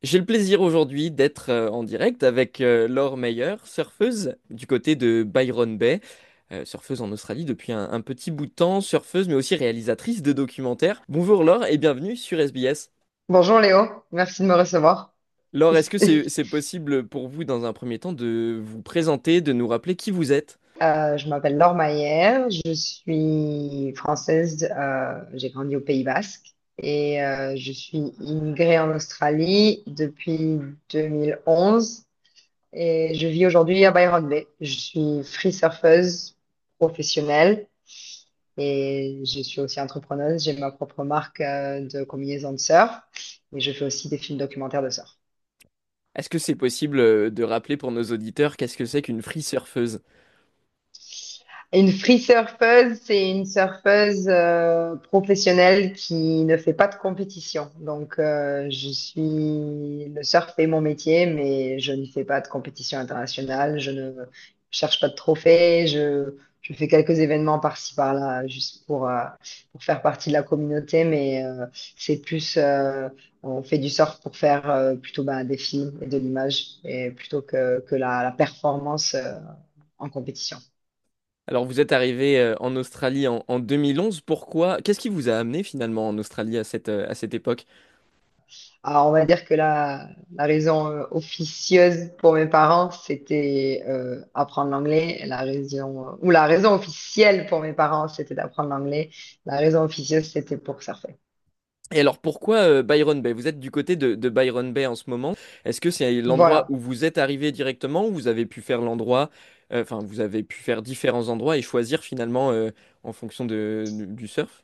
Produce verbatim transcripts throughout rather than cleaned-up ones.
J'ai le plaisir aujourd'hui d'être euh, en direct avec euh, Laure Meyer, surfeuse du côté de Byron Bay, euh, surfeuse en Australie depuis un, un petit bout de temps, surfeuse mais aussi réalisatrice de documentaires. Bonjour Laure et bienvenue sur S B S. Bonjour Léo, merci de me recevoir. Laure, est-ce que c'est c'est possible pour vous dans un premier temps de vous présenter, de nous rappeler qui vous êtes? Euh, je m'appelle Laure Mayer, je suis française, euh, j'ai grandi au Pays Basque et euh, je suis immigrée en Australie depuis deux mille onze et je vis aujourd'hui à Byron Bay. Je suis free surfeuse professionnelle et je suis aussi entrepreneuse. J'ai ma propre marque euh, de combinaison de surf et je fais aussi des films documentaires de surf. Est-ce que c'est possible euh, de rappeler pour nos auditeurs qu'est-ce que c'est qu'une free surfeuse? Une free surfeuse, c'est une surfeuse euh, professionnelle qui ne fait pas de compétition. Donc, euh, je suis le surf est mon métier, mais je ne fais pas de compétition internationale. Je ne cherche pas de trophées. Je, je fais quelques événements par-ci par-là, juste pour euh, pour faire partie de la communauté. Mais euh, c'est plus, euh, on fait du surf pour faire euh, plutôt ben, des films et de l'image, et plutôt que que la, la performance euh, en compétition. Alors vous êtes arrivé euh, en Australie en, en deux mille onze, pourquoi? Qu'est-ce qui vous a amené finalement en Australie à cette, euh, à cette époque? Alors, on va dire que la, la raison euh, officieuse pour mes parents, c'était euh, apprendre l'anglais. La raison, euh, ou la raison officielle pour mes parents, c'était d'apprendre l'anglais. La raison officieuse, c'était pour surfer. Et alors pourquoi euh, Byron Bay? Vous êtes du côté de, de Byron Bay en ce moment. Est-ce que c'est l'endroit Voilà. où vous êtes arrivé directement ou vous avez pu faire l'endroit, euh, enfin vous avez pu faire différents endroits et choisir finalement euh, en fonction de, du du surf?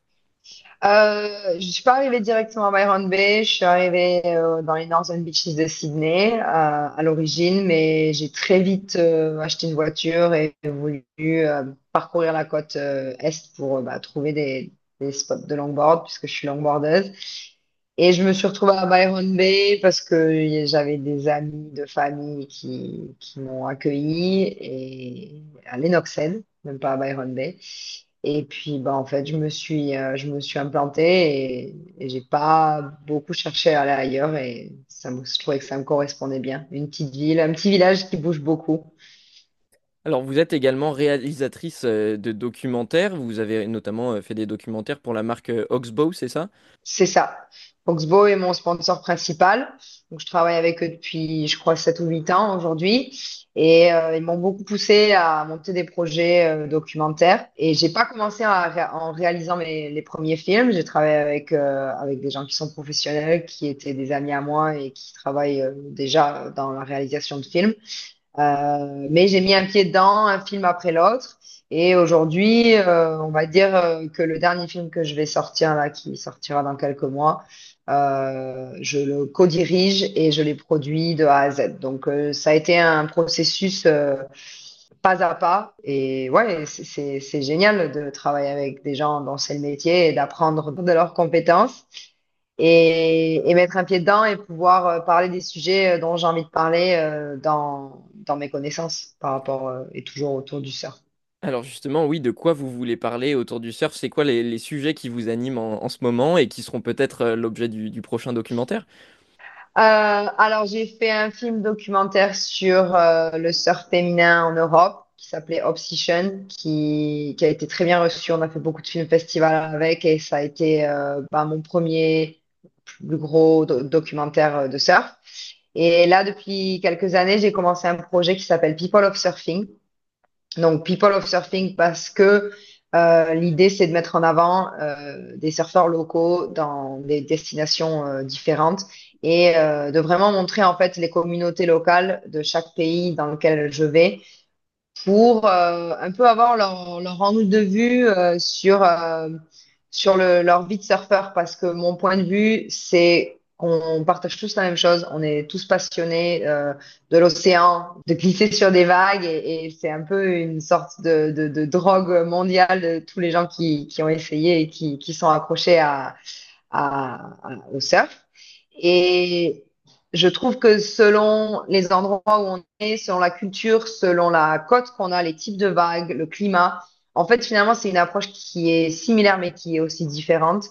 Euh, je suis pas arrivée directement à Byron Bay. Je suis arrivée euh, dans les Northern Beaches de Sydney euh, à l'origine, mais j'ai très vite euh, acheté une voiture et voulu euh, parcourir la côte euh, est pour euh, bah, trouver des, des spots de longboard puisque je suis longboardeuse. Et je me suis retrouvée à Byron Bay parce que j'avais des amis de famille qui, qui m'ont accueillie et à Lennox Head, même pas à Byron Bay. Et puis, bah, en fait, je me suis, euh, je me suis implantée et, et j'ai pas beaucoup cherché à aller ailleurs et ça me, je trouvais que ça me correspondait bien. Une petite ville, un petit village qui bouge beaucoup. Alors vous êtes également réalisatrice euh, de documentaires. Vous avez notamment euh, fait des documentaires pour la marque euh, Oxbow, c'est ça? C'est ça. Oxbow est mon sponsor principal. Donc, je travaille avec eux depuis, je crois, sept ou huit ans aujourd'hui. Et euh, ils m'ont beaucoup poussé à monter des projets euh, documentaires. Et j'ai pas commencé à ré- en réalisant mes, les premiers films. J'ai travaillé avec, euh, avec des gens qui sont professionnels, qui étaient des amis à moi et qui travaillent euh, déjà dans la réalisation de films. Euh, mais j'ai mis un pied dedans, un film après l'autre. Et aujourd'hui, euh, on va dire euh, que le dernier film que je vais sortir là, qui sortira dans quelques mois, euh, je le co-dirige et je l'ai produit de A à Z. Donc euh, ça a été un processus euh, pas à pas. Et ouais, c'est c'est- c'est génial de travailler avec des gens dont c'est le métier et d'apprendre de leurs compétences et, et mettre un pied dedans et pouvoir euh, parler des sujets euh, dont j'ai envie de parler euh, dans, dans mes connaissances par rapport euh, et toujours autour du surf. Alors justement, oui, de quoi vous voulez parler autour du surf? C'est quoi les, les sujets qui vous animent en, en ce moment et qui seront peut-être euh, l'objet du, du prochain documentaire? Euh, alors, j'ai fait un film documentaire sur euh, le surf féminin en Europe qui s'appelait Obsession, qui, qui a été très bien reçu. On a fait beaucoup de films festivals avec et ça a été euh, bah, mon premier plus gros do- documentaire euh, de surf. Et là, depuis quelques années, j'ai commencé un projet qui s'appelle People of Surfing. Donc, People of Surfing parce que euh, l'idée, c'est de mettre en avant euh, des surfeurs locaux dans des destinations euh, différentes et euh, de vraiment montrer en fait les communautés locales de chaque pays dans lequel je vais pour euh, un peu avoir leur, leur angle de vue euh, sur, euh, sur le, leur vie de surfeur. Parce que mon point de vue, c'est qu'on partage tous la même chose. On est tous passionnés euh, de l'océan, de glisser sur des vagues. Et, et c'est un peu une sorte de, de, de drogue mondiale de tous les gens qui, qui ont essayé et qui, qui sont accrochés à, à, à- au surf. Et je trouve que selon les endroits où on est, selon la culture, selon la côte qu'on a, les types de vagues, le climat, en fait, finalement, c'est une approche qui est similaire mais qui est aussi différente.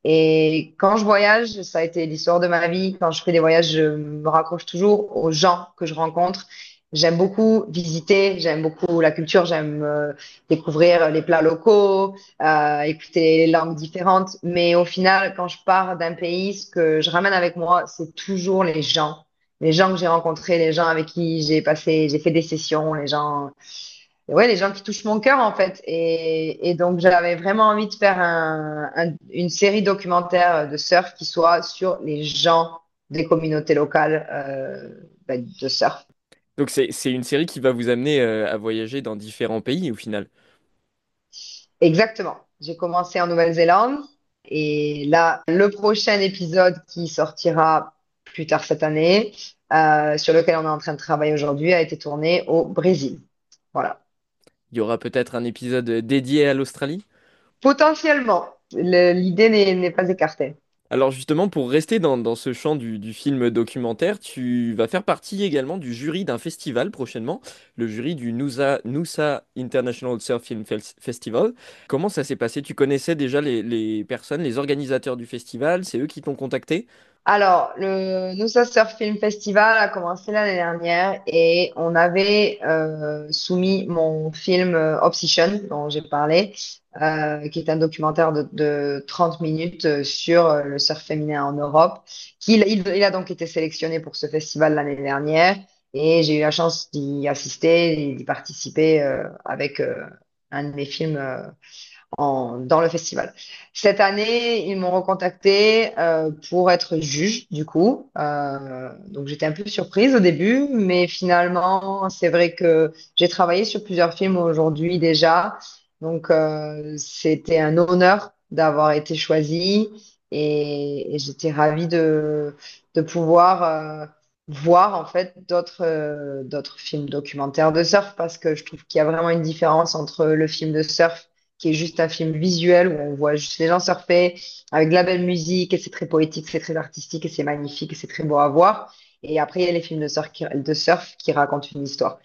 Et quand je voyage, ça a été l'histoire de ma vie. Quand je fais des voyages, je me raccroche toujours aux gens que je rencontre. J'aime beaucoup visiter, j'aime beaucoup la culture, j'aime euh, découvrir les plats locaux, euh, écouter les langues différentes. Mais au final, quand je pars d'un pays, ce que je ramène avec moi, c'est toujours les gens. Les gens que j'ai rencontrés, les gens avec qui j'ai passé, j'ai fait des sessions, les gens ouais, les gens qui touchent mon cœur en fait. Et, et donc j'avais vraiment envie de faire un, un- une série documentaire de surf qui soit sur les gens des communautés locales euh, ben, de surf. Donc c'est c'est une série qui va vous amener euh, à voyager dans différents pays au final. Exactement. J'ai commencé en Nouvelle-Zélande et là, le prochain épisode qui sortira plus tard cette année, euh, sur lequel on est en train de travailler aujourd'hui, a été tourné au Brésil. Voilà. Il y aura peut-être un épisode dédié à l'Australie. Potentiellement, le- l'idée n'est n'est pas écartée. Alors justement, pour rester dans, dans ce champ du, du film documentaire, tu vas faire partie également du jury d'un festival prochainement, le jury du Nusa, Nusa International Surf Film Fes- Festival. Comment ça s'est passé? Tu connaissais déjà les, les personnes, les organisateurs du festival, c'est eux qui t'ont contacté? Alors, le Noosa Surf Film Festival a commencé l'année dernière et on avait euh, soumis mon film euh, Obsession, dont j'ai parlé, euh, qui est un documentaire de, de trente minutes euh, sur euh, le surf féminin en Europe. Qui, il, il a donc été sélectionné pour ce festival l'année dernière et j'ai eu la chance d'y assister et d'y participer euh, avec euh, un de mes films. Euh, en- dans le festival. Cette année, ils m'ont recontacté euh, pour être juge, du coup. Euh, donc j'étais un peu surprise au début, mais finalement, c'est vrai que j'ai travaillé sur plusieurs films aujourd'hui déjà. Donc euh, c'était un honneur d'avoir été choisie et, et j'étais ravie de, de pouvoir euh, voir en fait d'autres euh, d'autres films documentaires de surf parce que je trouve qu'il y a vraiment une différence entre le film de surf qui est juste un film visuel où on voit juste les gens surfer avec de la belle musique et c'est très poétique, c'est très artistique et c'est magnifique et c'est très beau à voir. Et après, il y a les films de surf qui, de surf qui racontent une histoire.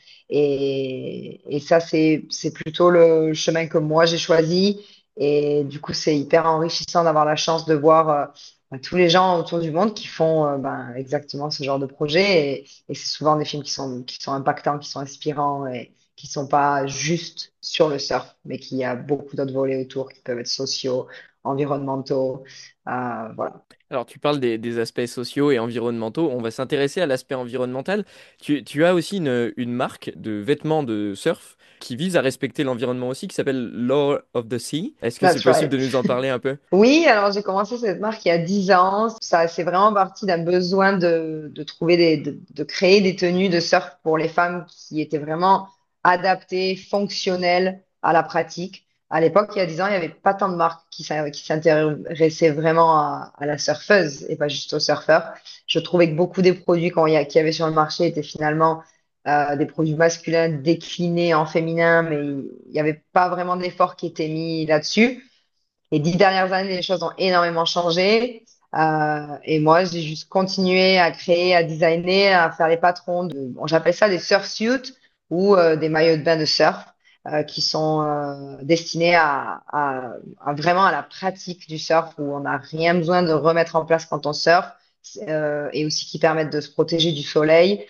Et, et ça, c'est, c'est plutôt le chemin que moi j'ai choisi. Et du coup, c'est hyper enrichissant d'avoir la chance de voir euh, bah, tous les gens autour du monde qui font euh, ben, exactement ce genre de projet. Et, et c'est souvent des films qui sont, qui sont impactants, qui sont inspirants. Et, qui sont pas juste sur le surf, mais qui a beaucoup d'autres volets autour qui peuvent être sociaux, environnementaux, euh, voilà. Alors tu parles des, des aspects sociaux et environnementaux, on va s'intéresser à l'aspect environnemental. Tu, tu as aussi une, une marque de vêtements de surf qui vise à respecter l'environnement aussi, qui s'appelle Law of the Sea. Est-ce que c'est That's possible right. de nous en parler un peu? Oui, alors j'ai commencé cette marque il y a dix ans. Ça, c'est vraiment parti d'un besoin de, de trouver des, de, de créer des tenues de surf pour les femmes qui étaient vraiment adaptées, fonctionnelles à la pratique. À l'époque, il y a dix ans, il n'y avait pas tant de marques qui s'in- qui s'intéressaient vraiment à, à la surfeuse et pas juste aux surfeurs. Je trouvais que beaucoup des produits qu'on y a- qu'il y avait sur le marché étaient finalement euh, des produits masculins déclinés en féminin, mais il n'y avait pas vraiment d'effort qui était mis là-dessus. Les dix dernières années, les choses ont énormément changé. Euh, et moi, j'ai juste continué à créer, à designer, à faire les patrons de, bon, j'appelle ça des surfsuits ou euh, des maillots de bain de surf euh, qui sont euh, destinés à, à, à vraiment à la pratique du surf où on n'a rien besoin de remettre en place quand on surfe euh, et aussi qui permettent de se protéger du soleil.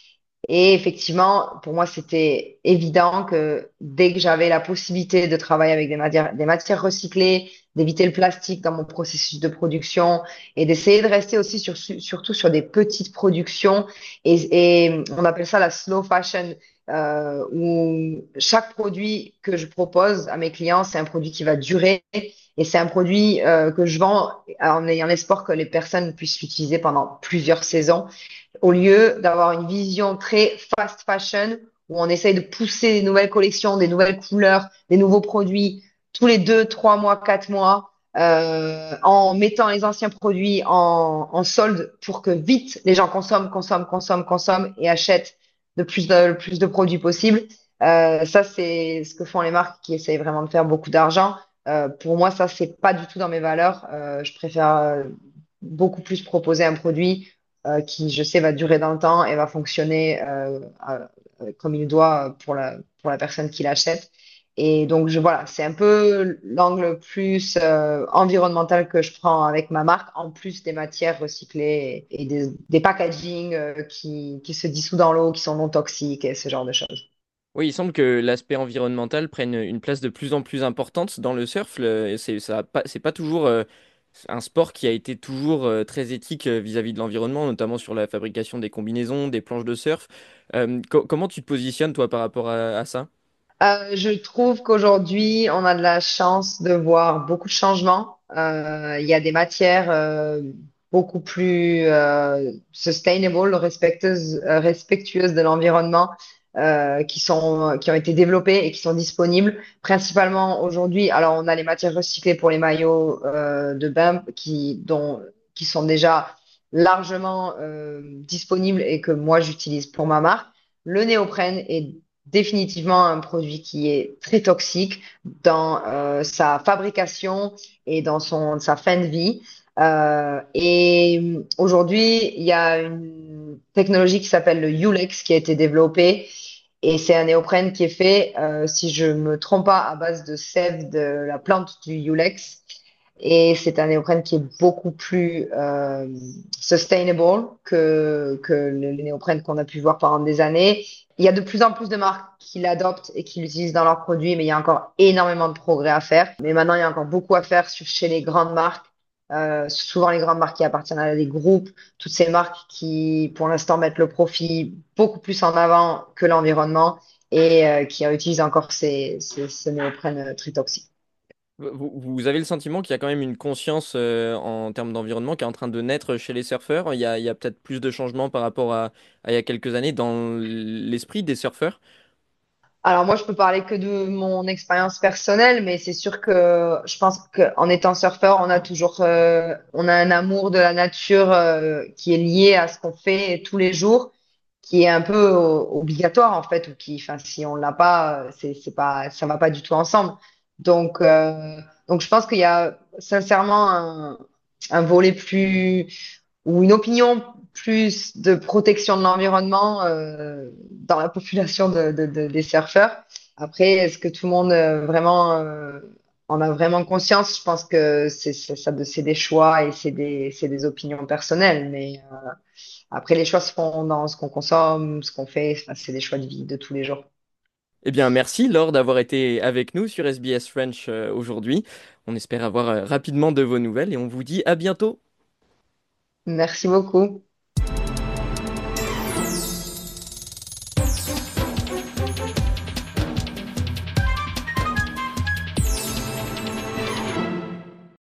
Et effectivement, pour moi, c'était évident que dès que j'avais la possibilité de travailler avec des matières, des matières recyclées, d'éviter le plastique dans mon processus de production et d'essayer de rester aussi sur, surtout sur des petites productions. Et, et on appelle ça la slow fashion, euh, où chaque produit que je propose à mes clients, c'est un produit qui va durer et c'est un produit euh, que je vends en ayant l'espoir que les personnes puissent l'utiliser pendant plusieurs saisons au lieu d'avoir une vision très fast fashion où on essaye de pousser des nouvelles collections, des nouvelles couleurs, des nouveaux produits tous les deux, trois mois, quatre mois, euh, en mettant les anciens produits en, en solde pour que vite les gens consomment, consomment, consomment, consomment et achètent de plus de, le plus de produits possible. Euh, ça, c'est ce que font les marques qui essayent vraiment de faire beaucoup d'argent. Euh, pour moi, ça, c'est pas du tout dans mes valeurs. Euh, je préfère euh, beaucoup plus proposer un produit euh, qui, je sais, va durer dans le temps et va fonctionner euh, euh, comme il doit pour la, pour la personne qui l'achète. Et donc, je, voilà, c'est un peu l'angle plus euh, environnemental que je prends avec ma marque, en plus des matières recyclées et des, des packaging euh, qui, qui se dissouent dans l'eau, qui sont non toxiques et ce genre de choses. Oui, il semble que l'aspect environnemental prenne une place de plus en plus importante dans le surf. Le- et c'est ça a pas, c'est pas toujours euh, un sport qui a été toujours euh, très éthique euh, vis-à-vis de l'environnement, notamment sur la fabrication des combinaisons, des planches de surf. Euh, co- comment tu te positionnes, toi, par rapport à, à ça? Euh, je trouve qu'aujourd'hui, on a de la chance de voir beaucoup de changements. Euh, il y a des matières euh, beaucoup plus euh, sustainable, respectueuses, euh, respectueuses de l'environnement, euh, qui sont, qui ont été développées et qui sont disponibles. Principalement aujourd'hui, alors on a les matières recyclées pour les maillots euh, de bain qui, dont, qui sont déjà largement euh, disponibles et que moi j'utilise pour ma marque. Le néoprène est définitivement un produit qui est très toxique dans euh, sa fabrication et dans son, sa fin de vie. Euh, et aujourd'hui, il y a une technologie qui s'appelle le Ulex qui a été développée et c'est un néoprène qui est fait, euh, si je me trompe pas, à base de sève de la plante du Ulex. Et c'est un néoprène qui est beaucoup plus euh, sustainable que, que le, le néoprène qu'on a pu voir pendant des années. Il y a de plus en plus de marques qui l'adoptent et qui l'utilisent dans leurs produits, mais il y a encore énormément de progrès à faire. Mais maintenant, il y a encore beaucoup à faire sur, chez les grandes marques, euh, souvent les grandes marques qui appartiennent à des groupes, toutes ces marques qui, pour l'instant, mettent le profit beaucoup plus en avant que l'environnement et euh, qui utilisent encore ces, ces, ce néoprène euh, très toxique. Vous, vous avez le sentiment qu'il y a quand même une conscience euh, en termes d'environnement qui est en train de naître chez les surfeurs. Il y a, il y a peut-être plus de changements par rapport à, à il y a quelques années dans l'esprit des surfeurs. Alors moi, je peux parler que de mon expérience personnelle, mais c'est sûr que je pense qu'en étant surfeur, on a toujours, euh, on a un amour de la nature euh, qui est lié à ce qu'on fait tous les jours, qui est un peu euh, obligatoire en fait, ou qui, enfin, si on l'a pas, euh, c'est, c'est pas, ça va pas du tout ensemble. Donc, euh, donc je pense qu'il y a sincèrement un, un volet plus ou une opinion plus de protection de l'environnement euh, dans la population de, de- de- des surfeurs. Après, est-ce que tout le monde euh, vraiment euh, en a vraiment conscience? Je pense que c'est c'est ça, c'est des choix et c'est des c'est des opinions personnelles. Mais euh, après, les choix se font dans ce qu'on consomme, ce qu'on fait. Enfin, c'est des choix de vie de tous les jours. Eh bien, merci Laure d'avoir été avec nous sur S B S French euh, aujourd'hui. On espère avoir euh, rapidement de vos nouvelles et on vous dit à bientôt. Merci beaucoup.